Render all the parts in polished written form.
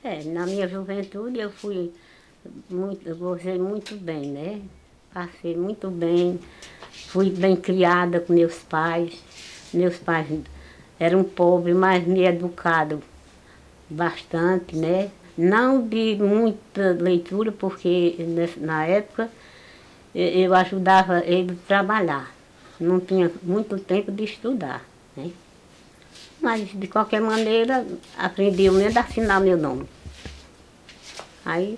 Na minha juventude eu gozei muito bem, né? Passei muito bem, fui bem criada com meus pais. Meus pais eram pobres, mas me educaram bastante, né? Não de muita leitura, porque na época eu ajudava ele a trabalhar. Não tinha muito tempo de estudar, né? Mas, de qualquer maneira, aprendi ao menos a assinar meu nome. Aí,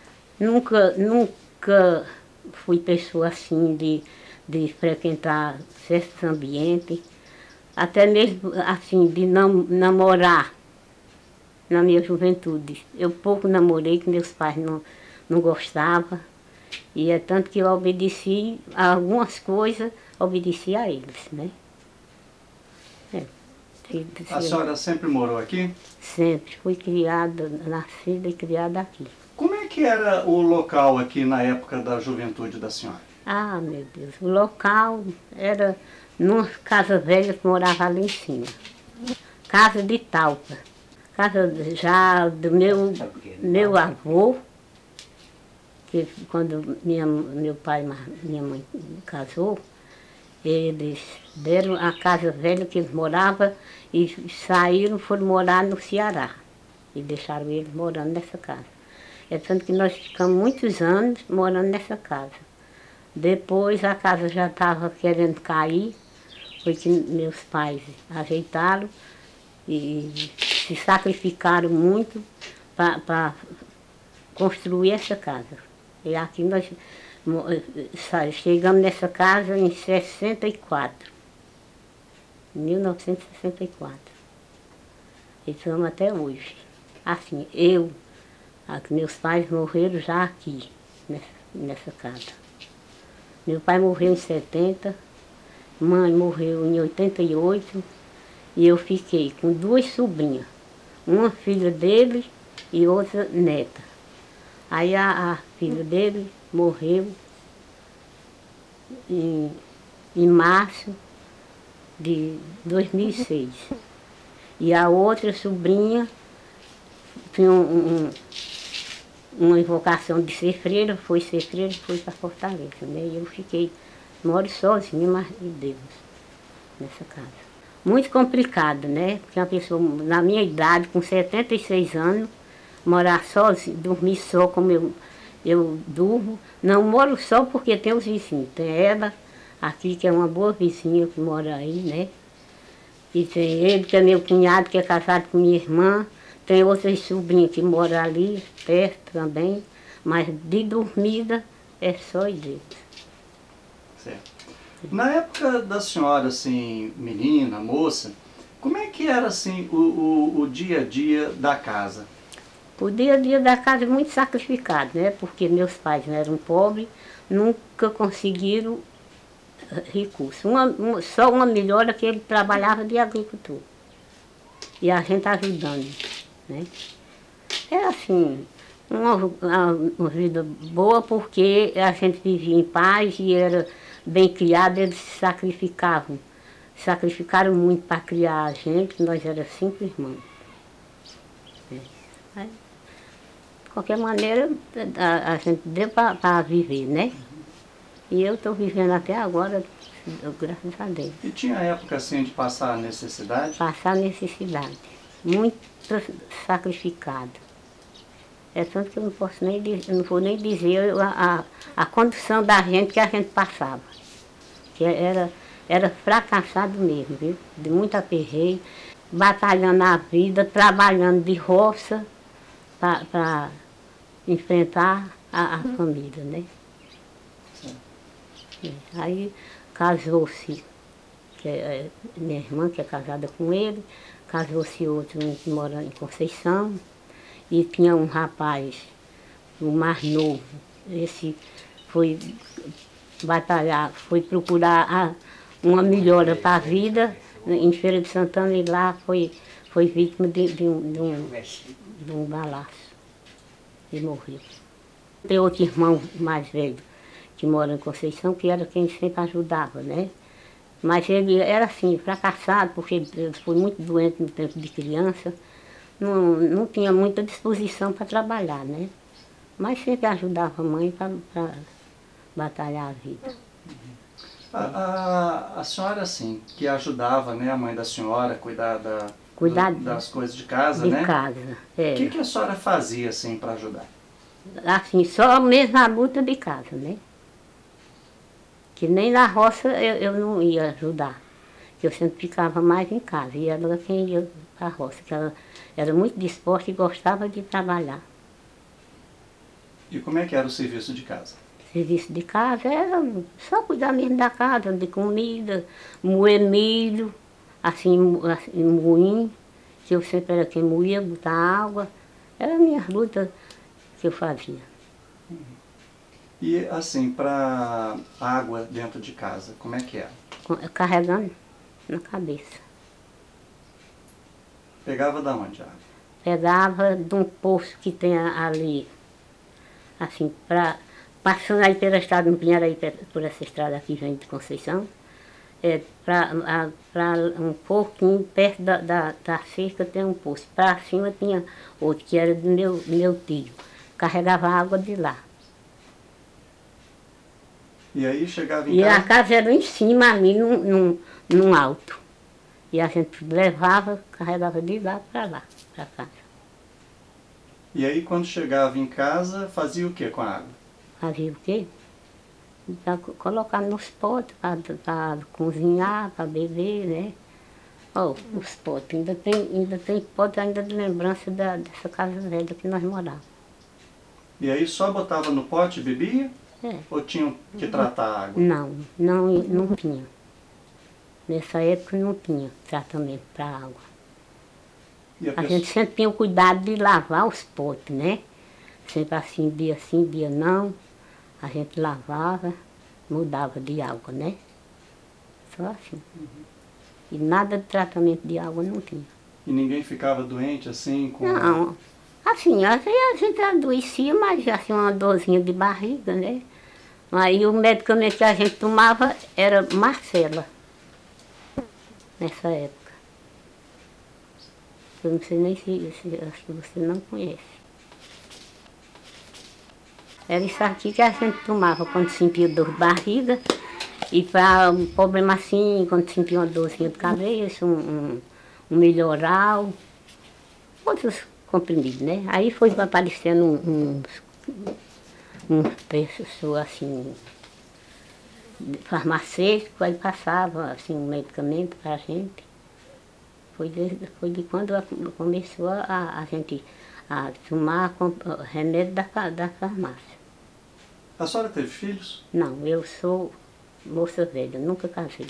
nunca fui pessoa assim de frequentar certos ambientes, até mesmo assim, de namorar na minha juventude. Eu pouco namorei, que meus pais não gostavam, e é tanto que eu obedeci a algumas coisas, obedeci a eles, né? É, A senhora sempre morou aqui? sempre fui criada, nascida e criada aqui. Como é que era o local aqui na época da juventude da senhora? Ah, meu Deus, o local era numa casa velha que morava ali em cima. Casa de talpa. Casa já do meu avô, que quando meu pai e minha mãe casou, eles deram a casa velha que eles moravam e saíram, foram morar no Ceará. E deixaram eles morando nessa casa. É tanto que nós ficamos muitos anos morando nessa casa. Depois a casa já estava querendo cair, foi que meus pais ajeitaram e se sacrificaram muito para construir essa casa. E aqui nós chegamos nessa casa em 64, 1964. E estamos até hoje. Assim, meus pais morreram já aqui, nessa casa. Meu pai morreu em 70, mãe morreu em 88 e eu fiquei com duas sobrinhas, uma filha dele e outra neta. Aí a filha dele morreu em março de 2006. E a outra sobrinha tinha uma invocação de ser freira, foi para Fortaleza, né? E eu moro sozinha, mas de Deus, nessa casa. Muito complicado, né? Porque uma pessoa, na minha idade, com 76 anos, morar sozinha, dormir só como eu durmo. Não moro só porque tem os vizinhos. Tem ela aqui, que é uma boa vizinha que mora aí, né? E tem ele, que é meu cunhado, que é casado com minha irmã. Tem outras sobrinhas que moram ali, perto também. Mas de dormida é só Deus. Certo. Na época da senhora, assim, menina, moça, como é que era, assim, o dia a dia da casa? O dia a dia da casa é muito sacrificado, né? Porque meus pais não eram pobres, nunca conseguiram recursos. Só uma melhora que ele trabalhava de agricultor. E a gente ajudando, né? Era assim, uma vida boa porque a gente vivia em paz e era bem criado, eles se sacrificavam. Sacrificaram muito para criar a gente, nós éramos 5 irmãos. Aí, de qualquer maneira, a gente deu para viver, né? E eu estou vivendo até agora, graças a Deus. E tinha época, assim, de passar necessidade? Passar necessidade, muito sacrificado. É tanto que eu não posso nem dizer, não vou nem dizer a condição da gente que a gente passava. Que era fracassado mesmo, viu? De muito aperreio, batalhando a vida, trabalhando de roça para enfrentar a família, né? Aí casou-se, minha irmã, que é casada com ele, casou-se outro que mora em Conceição, e tinha um rapaz, o mais novo, esse foi batalhar, foi procurar uma melhora para a vida em Feira de Santana e lá foi vítima de um balaço e morreu. Tem outro irmão mais velho que mora em Conceição, que era quem sempre ajudava, né? Mas ele era assim, fracassado, porque ele foi muito doente no tempo de criança. não tinha muita disposição para trabalhar, né? Mas sempre ajudava a mãe para batalhar a vida. A senhora, assim, que ajudava, né, a mãe da senhora a cuidar das coisas de casa, né? De casa, O que a senhora fazia, assim, para ajudar? Assim, só mesmo a luta de casa, né? Que nem na roça eu não ia ajudar. Eu sempre ficava mais em casa. E ela quem ia para a roça, que ela era muito disposta e gostava de trabalhar. E como é que era o serviço de casa? Serviço de casa era só cuidar mesmo da casa, de comida, moer milho, assim moinho, que eu sempre era quem moía, botar água. Era a minha luta que eu fazia. E, assim, para água dentro de casa, como é que era? Carregando na cabeça. Pegava da onde a água? Pegava de um poço que tem ali, assim, passando aí pela estrada, não vinha aí por essa estrada aqui, vem de Conceição, para um pouquinho, perto da cerca tem um poço. Para cima tinha outro, que era do meu tio. Carregava água de lá. E aí chegava em E casa? a casa era em cima ali, num alto. E a gente levava, carregava de lá, para casa. E aí quando chegava em casa, fazia o que com a água? Fazia o quê? Para colocar nos potes, para cozinhar, para beber, né? Oh, os potes, ainda tem potes ainda de lembrança dessa casa velha que nós morávamos. E aí só botava no pote e bebia? É. Ou tinham que tratar a água? Não tinha. Nessa época não tinha tratamento para água. E A gente sempre tinha o cuidado de lavar os potes, né? Sempre assim, dia não. A gente lavava, mudava de água, né? Só assim. E nada de tratamento de água não tinha. E ninguém ficava doente assim com... Não, assim, às vezes a gente adoecia, mas assim, uma dorzinha de barriga, né? Aí o medicamento que a gente tomava era Marcela, nessa época. Eu não sei nem acho que você não conhece. Era isso aqui que a gente tomava quando sentia dor de barriga. E para um problema assim, quando sentia uma dorzinha de cabeça, um melhoral, outros comprimidos, né? Aí foi aparecendo uns preços assim, farmacêutico, aí passava assim, um medicamento para a gente. Foi de quando começou a gente a tomar remédio da farmácia. A senhora teve filhos? Não, eu sou moça velha, nunca casei.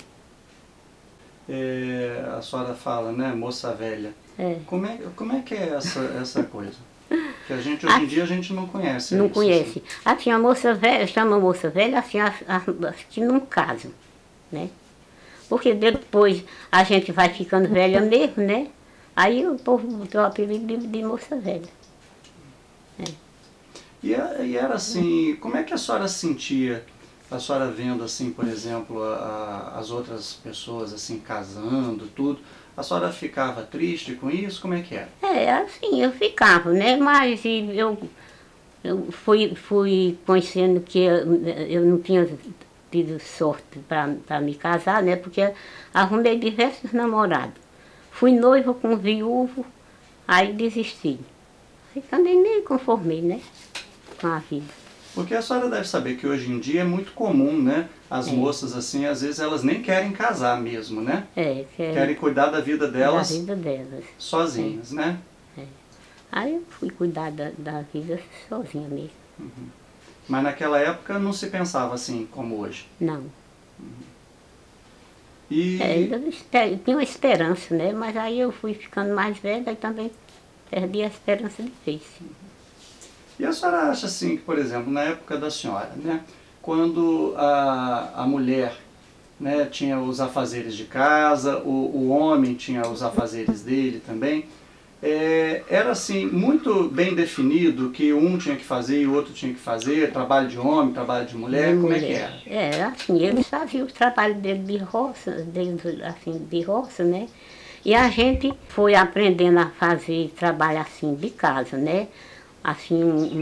A senhora fala, né, moça velha. É. Como é que é essa coisa? Que a gente, hoje em dia, a gente não conhece. Não isso, conhece. Assim, a moça velha, chama moça velha, assim, as que não casam, né? Porque depois a gente vai ficando velha mesmo, né? Aí o povo botou o apelido de moça velha. É. E era assim, como é que a senhora sentia, a senhora vendo assim, por exemplo, as outras pessoas assim, casando, tudo, a senhora ficava triste com isso? Como é que era? É, assim, eu ficava, né? Mas eu fui conhecendo que eu não tinha tido sorte para me casar, né? Porque arrumei diversos namorados. Fui noiva com um viúvo, aí desisti. Aí também me conformei, né? Com a vida. Porque a senhora deve saber que hoje em dia é muito comum, né? As moças assim, às vezes elas nem querem casar mesmo, né? Querem cuidar da vida delas, sozinhas, né? É. Aí eu fui cuidar da vida sozinha mesmo. Uhum. Mas naquela época não se pensava assim como hoje? Não. Uhum. E... ainda tinha uma esperança, né? Mas aí eu fui ficando mais velha e também perdi a esperança de vez. E a senhora acha assim que, por exemplo, na época da senhora, né? Quando a mulher, né, tinha os afazeres de casa, o homem tinha os afazeres dele também, era assim, muito bem definido que um tinha que fazer e o outro tinha que fazer, trabalho de homem, trabalho de mulher, como é que era? Era assim, eles faziam o trabalho dele de roça, assim, de roça, né? E a gente foi aprendendo a fazer trabalho assim de casa, né? Assim,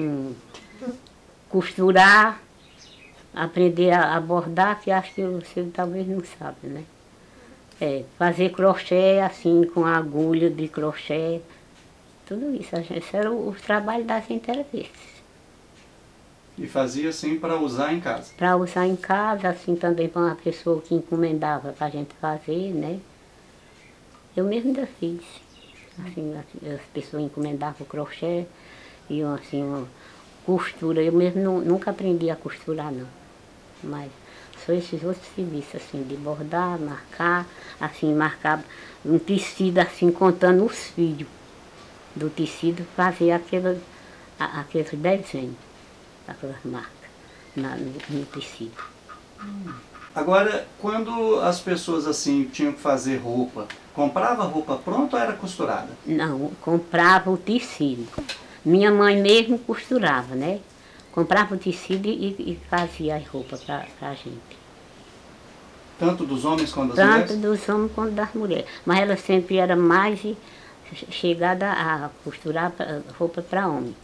costurar, aprender a bordar, que acho que você talvez não sabe, né? É, fazer crochê assim, com agulha de crochê, tudo isso. Esse era o trabalho da gente era esse. E fazia assim para usar em casa? Para usar em casa, assim também para uma pessoa que encomendava para a gente fazer, né? Eu mesmo ainda fiz. Assim, as pessoas encomendavam o crochê e assim, uma costura. Eu mesmo nunca aprendi a costurar, não. Mas só esses outros serviços, assim, de bordar, marcar, assim, marcar um tecido, assim, contando os fios do tecido, fazer aqueles desenhos, aquelas marcas no tecido. Agora, quando as pessoas assim tinham que fazer roupa, comprava roupa pronta ou era costurada? Não, comprava o tecido. Minha mãe mesmo costurava, né? Comprava o tecido e fazia as roupas para a gente. Tanto dos homens quanto das Tanto mulheres? dos homens quanto das mulheres. Mas ela sempre era mais chegada a costurar roupa para homem.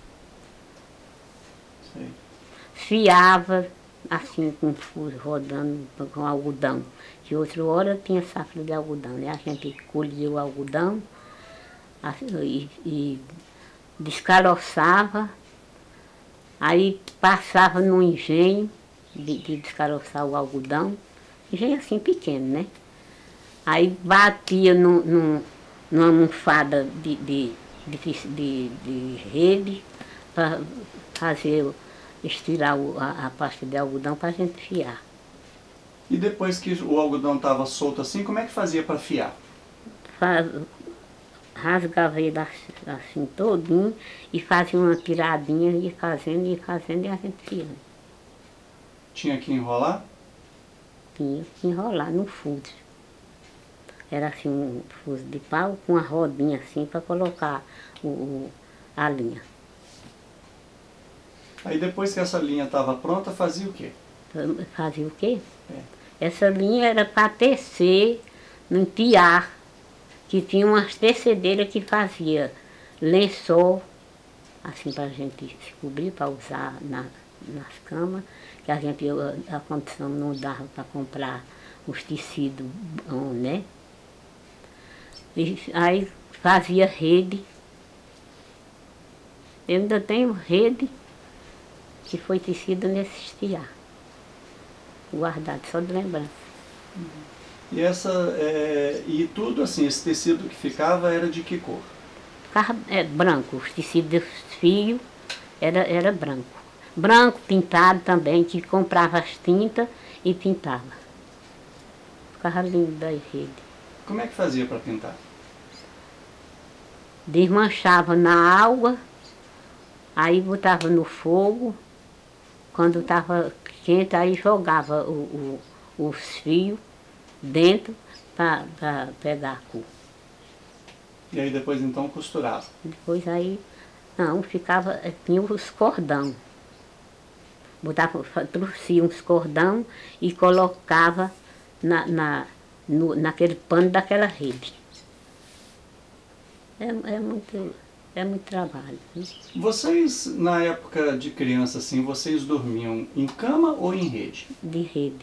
Sei. Fiava, assim, com fio rodando com algodão. Que outra hora tinha safra de algodão, né? A gente colhia o algodão e descaroçava, aí passava no engenho de descaroçar o algodão, engenho assim pequeno, né? Aí batia numa almofada de rede para fazer, estirar a pasta de algodão para a gente fiar. E depois que o algodão estava solto assim, como é que fazia para fiar? Rasgava ele assim todinho e fazia uma tiradinha e fazendo e a gente fiando. Tinha que enrolar? Tinha que enrolar no fuso. Era assim um fuso de pau com uma rodinha assim para colocar a linha. Aí depois que essa linha estava pronta, fazia o quê? Fazia o quê? É. Essa linha era para tecer num tiar, que tinha umas tecedeiras que fazia lençol, assim para a gente se cobrir, para usar nas camas, que a gente, a condição não dava para comprar os tecidos bons, né? E aí fazia rede. Eu ainda tenho rede que foi tecida nesse tiar, guardado, só de lembrança. E e tudo assim, esse tecido que ficava era de que cor? Ficava branco, os tecidos dos fios era branco. Branco pintado também, que comprava as tintas e pintava. Ficava lindo das redes. Como é que fazia para pintar? Desmanchava na água, aí botava no fogo, quando estava quente, aí jogava os fios dentro para pegar a cor. E aí depois então costurava? Depois aí, não, ficava, tinha os cordão. Botava, trouxia uns cordão e colocava naquele pano daquela rede. É muito trabalho. Né? Vocês, na época de criança, assim, vocês dormiam em cama ou em rede? De rede.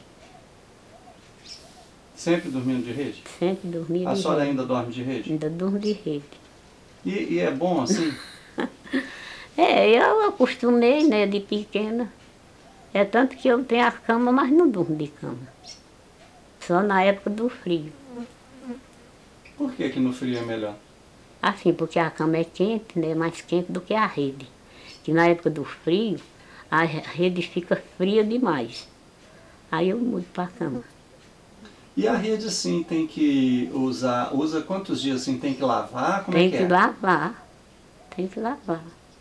Sempre dormindo de rede? Sempre dormia de A senhora rede. ainda dorme de rede? Ainda durmo de rede. E é bom assim? Eu acostumei, né, de pequena. É tanto que eu tenho a cama, mas não durmo de cama. Só na época do frio. Por que que no frio é melhor? Assim, porque a cama é quente, né, mais quente do que a rede. Que na época do frio, a rede fica fria demais. Aí eu mudo para a cama. E a rede assim tem que usa quantos dias assim? Tem que lavar? Como Tem é que que é? lavar, tem que lavar.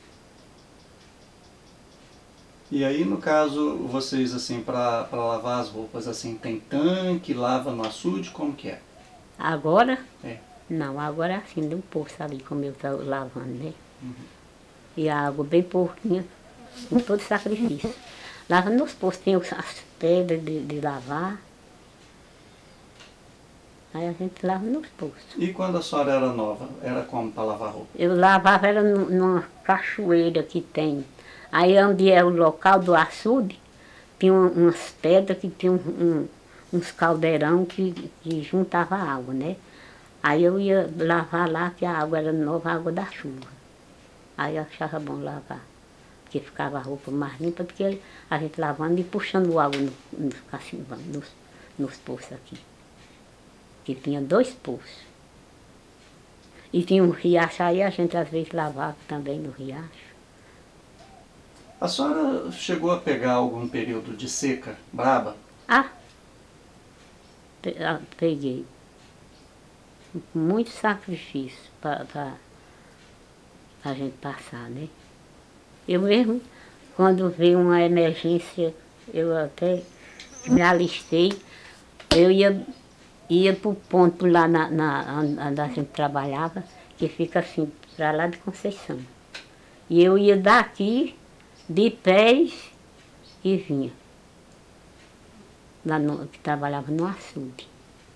E aí no caso, vocês assim, para lavar as roupas assim, tem tanque, lava no açude, como que é? Agora, É. não, agora é assim, de um poço ali, como eu estou lavando, né? E a água bem pouquinha, com todo sacrifício. Lava nos poços, tem as pedras de lavar. Aí a gente lava nos poços. E quando a senhora era nova, era como para lavar roupa? Eu lavava ela numa cachoeira que tem. Aí onde é o local do açude, tinha umas pedras que tinham uns caldeirão que juntava água, né? Aí eu ia lavar lá, que a água era nova, a água da chuva. Aí eu achava bom lavar, porque ficava a roupa mais limpa do que a gente lavando e puxando água nos cachimbão, nos poços aqui. Que tinha 2 poços. E tinha um riacho aí, a gente às vezes lavava também no riacho. A senhora chegou a pegar algum período de seca braba? Ah, peguei. Muito sacrifício para a gente passar, né? Eu mesmo, quando veio uma emergência, eu até me alistei, eu ia para o ponto lá onde a gente trabalhava, que fica assim, para lá de Conceição. E eu ia daqui, de pés, e vinha. Lá que trabalhava no açude.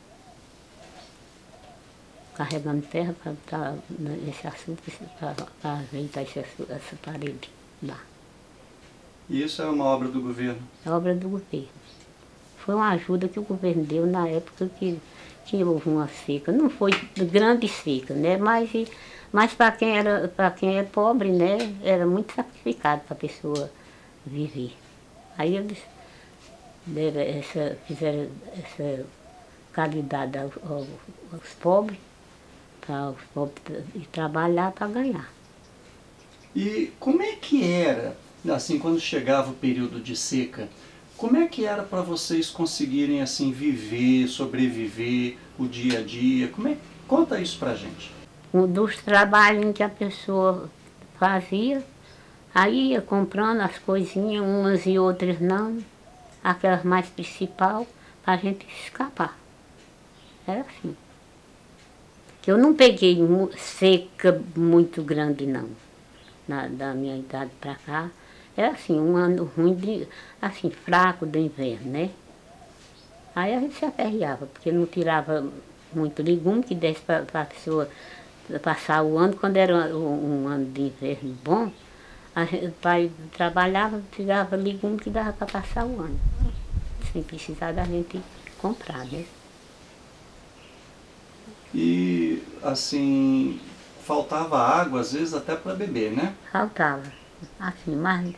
Carregando terra para esse açude, para ajeitar essa parede lá. E isso é uma obra do governo? É obra do governo. Foi uma ajuda que o governo deu na época que houve uma seca. Não foi grande seca, né? Mas para quem é pobre, né? Era muito sacrificado para a pessoa viver. Aí eles fizeram essa caridade aos pobres, para os pobres ir trabalhar para ganhar. E como é que era, assim, quando chegava o período de seca, como é que era para vocês conseguirem, assim, viver, sobreviver, o dia a dia? Conta isso pra gente. Um dos trabalhos que a pessoa fazia, aí ia comprando as coisinhas, umas e outras não, aquelas mais principal, para a gente escapar. Era assim. Que eu não peguei seca muito grande não, da minha idade para cá. Era assim, um ano ruim, assim, fraco do inverno, né? Aí a gente se aperreava, porque não tirava muito legume que desse para a pessoa passar o ano. Quando era um ano de inverno bom, o pai trabalhava, tirava legume que dava para passar o ano, sem precisar da gente comprar, né? E, assim, faltava água, às vezes, até para beber, né? Faltava, assim,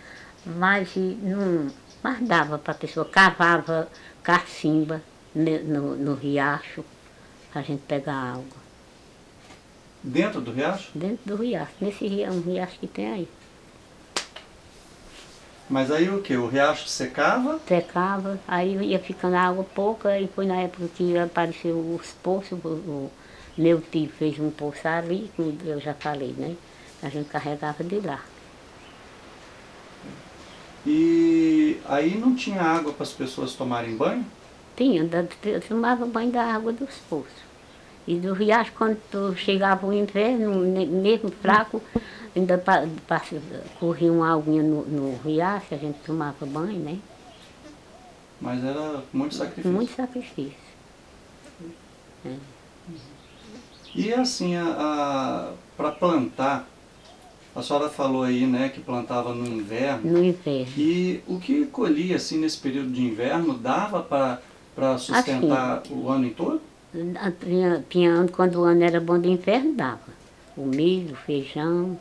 mas dava para a pessoa, cavava cacimba no riacho, para a gente pegar água. Dentro do riacho? Dentro do riacho, nesse riacho, um riacho que tem aí. Mas aí o que? O riacho secava? Secava, aí ia ficando água pouca, e foi na época que apareceu os poços, meu tio fez um poço ali, como eu já falei, né? A gente carregava de lá. E aí não tinha água para as pessoas tomarem banho? Tinha, eu tomava banho da água dos poços. E do riacho, quando chegava o inverno, mesmo fraco, ainda corria uma aguinha no riacho, a gente tomava banho, né? Mas era muito sacrifício. Muito sacrifício. É. E assim, para plantar, a senhora falou aí, né, que plantava no inverno. No inverno. E o que colhia, assim, nesse período de inverno, dava para sustentar Assim, o ano em todo? tinha ano, quando o ano era bom de inverno, dava. O milho, o feijão.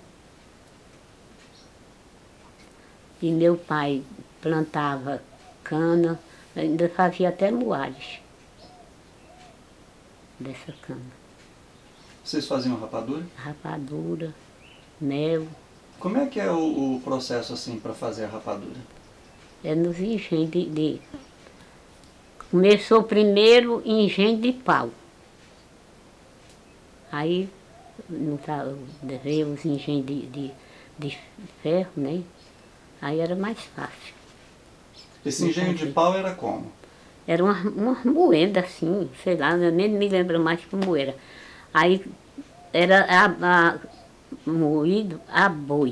E meu pai plantava cana, ainda fazia até moares dessa cana. Vocês faziam rapadura? Rapadura, mel. Como é que é o processo, assim, para fazer a rapadura? É nos engenhos Começou primeiro em engenho de pau. Aí veio os engenhos de ferro, né? Aí era mais fácil. Esse engenho de pau era como? Era uma moeda assim, sei lá, eu nem me lembro mais como era. Aí era moído a boi,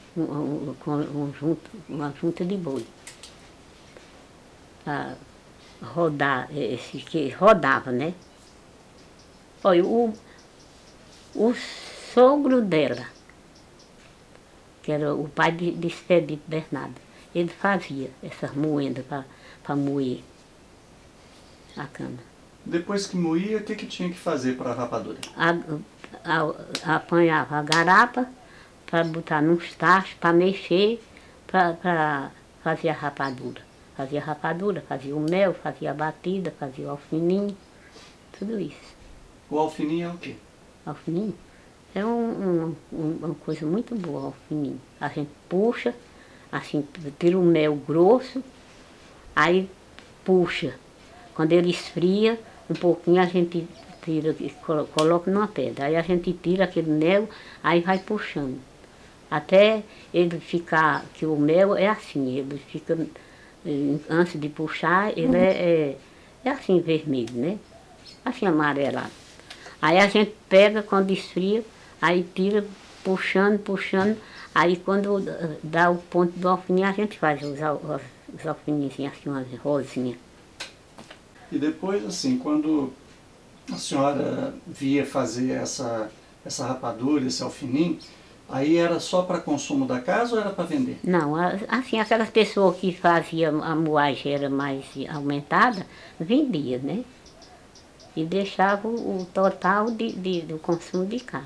com uma junta de boi. rodar, esse que rodava, né? Olha, o sogro dela, que era o pai de Expedito Bernardo, ele fazia essas moendas para moer a cana. Depois que moía, o que tinha que fazer para a rapadura? Apanhava a garapa para botar nos tachos, para mexer, para fazer a rapadura. Fazia a rapadura, fazia o mel, fazia a batida, fazia o alfininho, tudo isso. O alfinim é o quê? Alfininho é uma coisa muito boa, alfininho. A gente puxa, assim, tira o mel grosso, aí puxa. Quando ele esfria, um pouquinho a gente tira, coloca numa pedra. Aí a gente tira aquele mel, aí vai puxando. Até ele ficar, que o mel é assim, ele fica, antes de puxar, ele é assim vermelho, né? Assim amarelado. Aí a gente pega, quando esfria, aí tira, puxando, puxando. Aí quando dá o ponto do alfinim, a gente faz os alfininhos assim, umas rosinhas. E depois, assim, quando a senhora via fazer essa rapadura, esse alfinim, aí era só para consumo da casa ou era para vender? Não, assim, aquelas pessoas que faziam a moagem era mais aumentada, vendia, né? E deixava o total do consumo de casa.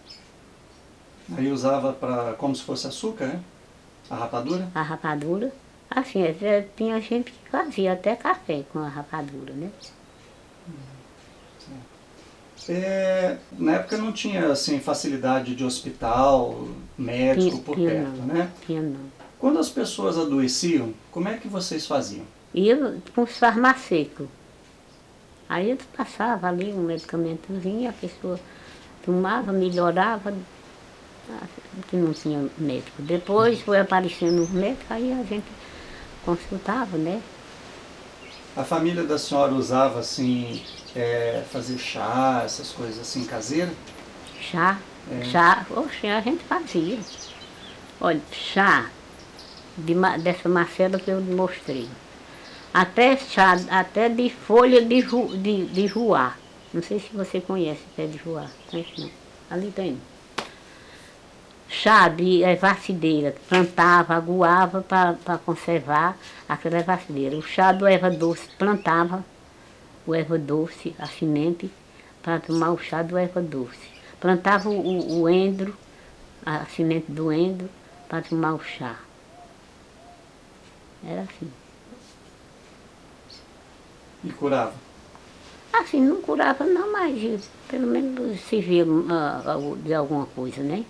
Aí usava como se fosse açúcar, né? A rapadura? A rapadura, assim, tinha gente que fazia até café com a rapadura, né? Na época não tinha assim, facilidade de hospital, médico por Tinha perto, não, né? tinha não. Quando as pessoas adoeciam, como é que vocês faziam? Ia com os farmacêuticos. Aí eles passavam ali um medicamentozinho, a pessoa tomava, melhorava, que não tinha médico. Depois foi aparecendo os médicos, aí a gente consultava, né? A família da senhora usava assim, fazer chá, essas coisas assim caseiras? Chá, oxe, a gente fazia. Olha, chá dessa macela que eu mostrei. Até chá, até de folha de juá. Não sei se você conhece pé de juá. Conhece não. Ali tem. Chá de ervacideira, plantava, aguava para conservar aquela ervacideira. O chá do erva doce, plantava o erva doce, a semente, para tomar o chá do erva doce. Plantava o endro, a semente do endro, para tomar o chá. Era assim. E curava? Assim, não curava não, mas pelo menos se via de alguma coisa, né?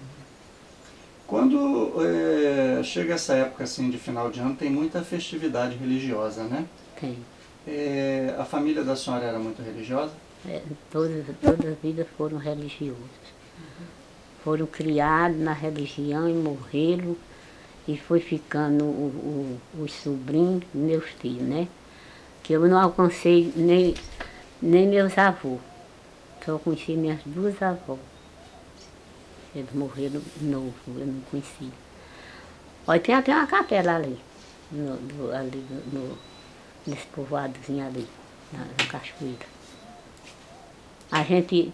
Quando chega essa época assim de final de ano, tem muita festividade religiosa, né? Tem. A família da senhora era muito religiosa? Toda a vida foram religiosos. Foram criados na religião e morreram. E foi ficando os sobrinhos, meus tios, né? Que eu não alcancei nem meus avós. Só conheci minhas duas avós. Eles morreram novo, eu não conheci. Olha, tem até uma capela ali, nesse povoadozinho ali, na cachoeira. A gente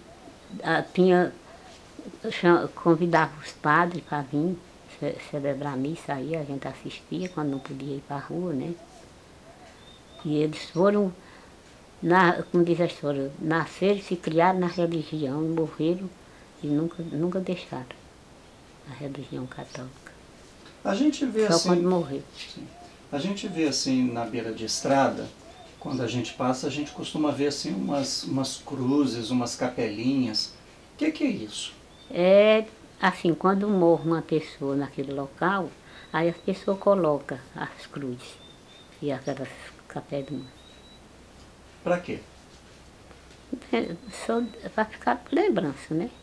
convidava os padres para vir celebrar a missa aí, a gente assistia quando não podia ir para a rua, né? E eles foram, como diz a história, nasceram, se criaram na religião e morreram e nunca deixaram a religião católica. A gente vê Só assim, quando morreu. Sim. A gente vê assim na beira de estrada, quando a gente passa, a gente costuma ver assim umas cruzes, umas capelinhas. O que é isso? É assim, quando morre uma pessoa naquele local, aí as pessoas colocam as cruzes e aquelas capelinhas. Para quê? Só para ficar lembrança, né?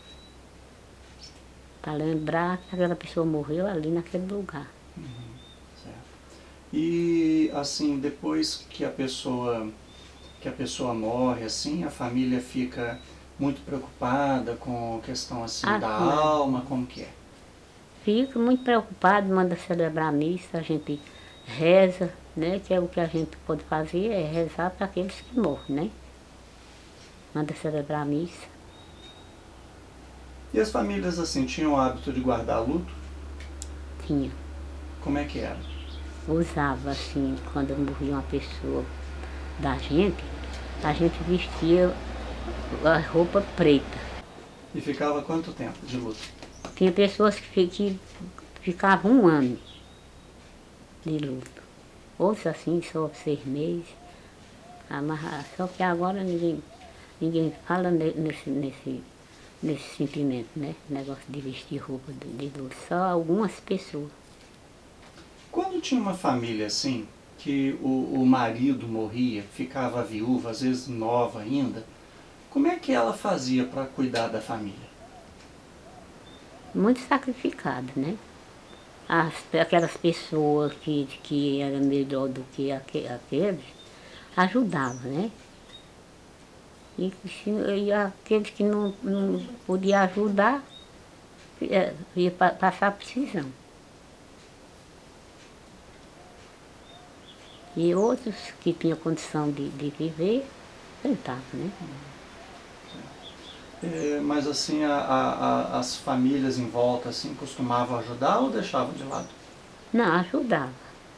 Para lembrar que aquela pessoa morreu ali naquele lugar. Certo. E assim, depois que a pessoa morre, assim, a família fica muito preocupada com a questão assim da alma, como que é? Fico muito preocupado, manda celebrar a missa, a gente reza, né? Que é o que a gente pode fazer, é rezar para aqueles que morrem, né? Manda celebrar a missa. E as famílias assim tinham o hábito de guardar luto? Tinha. Como é que era? Usava assim, quando morria uma pessoa da gente, a gente vestia a roupa preta. E ficava quanto tempo de luto? Tinha pessoas que ficavam um ano de luto. Outros assim, só 6 meses. Só que agora ninguém fala nesse sentimento, né? Negócio de vestir roupa de luto. Só algumas pessoas. Quando tinha uma família assim, que o marido morria, ficava viúva, às vezes nova ainda, como é que ela fazia para cuidar da família? Muito sacrificado, né? Aquelas pessoas que eram melhor do que aqueles, ajudavam, né? E aqueles que não podiam ajudar, ia passar prisão. E outros que tinham condição de viver, tentavam, né? Mas assim, as famílias em volta assim, costumavam ajudar ou deixavam de lado? Não, ajudava.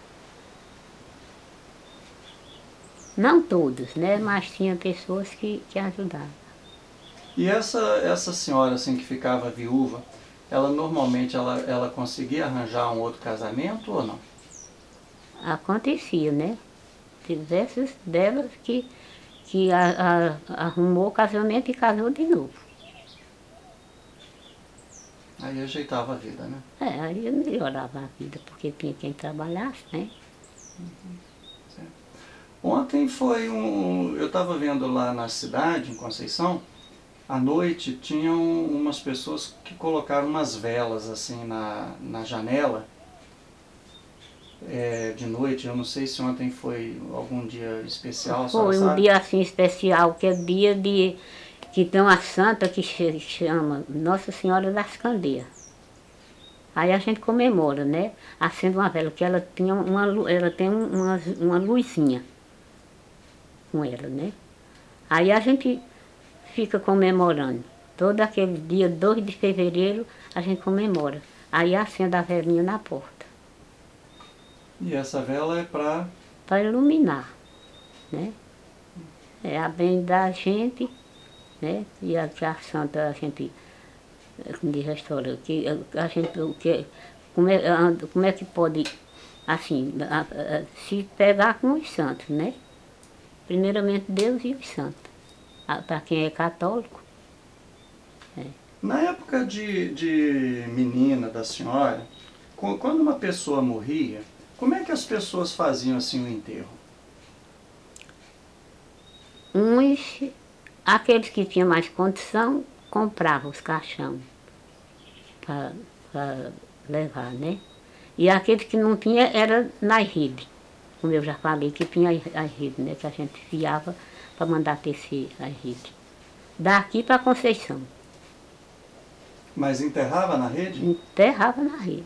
Não todos, né? Mas tinha pessoas que ajudavam. E essa senhora assim que ficava viúva, ela normalmente ela conseguia arranjar um outro casamento ou não? Acontecia, né? Diversas delas que arrumou o casamento e casou de novo. Aí ajeitava a vida, né? Aí melhorava a vida, porque tinha quem trabalhasse, né? Certo. Ontem foi eu estava vendo lá na cidade, em Conceição, à noite tinham umas pessoas que colocaram umas velas assim na janela, de noite. Eu não sei se ontem foi algum dia especial, a senhora Foi um sabe? dia assim especial, que é dia que tem uma santa que chama Nossa Senhora das Candeias. Aí a gente comemora, né? Acende uma vela, que ela tinha ela tem uma luzinha com ela, né? Aí a gente fica comemorando. Todo aquele dia 2 de fevereiro a gente comemora. Aí acende a velinha na porta, E essa vela é para iluminar, né? É a bem da gente, né? E que a santa a gente, como diz a história, que a gente, como é que pode, assim, se pegar com os santos, né? Primeiramente Deus e os santos. Para quem é católico, na época de menina da senhora, quando uma pessoa morria, como é que as pessoas faziam assim o enterro? uns, aqueles que tinham mais condição, compravam os caixão para levar, né? E aqueles que não tinha era na rede, como eu já falei, que tinha a rede, né? Que a gente fiava para mandar tecer a rede. Daqui para Conceição, Mas enterrava na rede? enterrava na rede.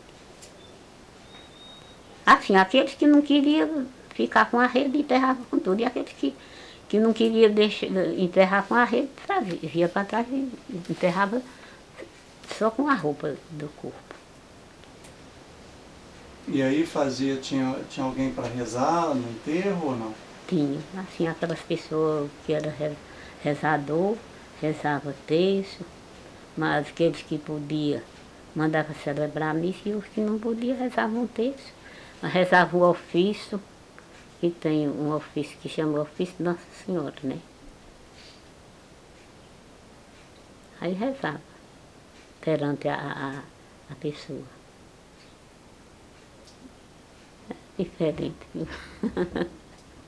Assim, aqueles que não queriam ficar com a rede, enterravam com tudo. E aqueles que não queriam enterrar com a rede, trazia, via para trás e enterrava só com a roupa do corpo. E aí tinha alguém para rezar no enterro ou não? Tinha, assim, aquelas pessoas que eram rezador, rezava terço, mas aqueles que podiam mandavam celebrar a missa e os que não podiam rezavam um terço. Rezavam o ofício, que tem um ofício que chama ofício de Nossa Senhora, né? Aí rezava perante a pessoa. Diferente, viu?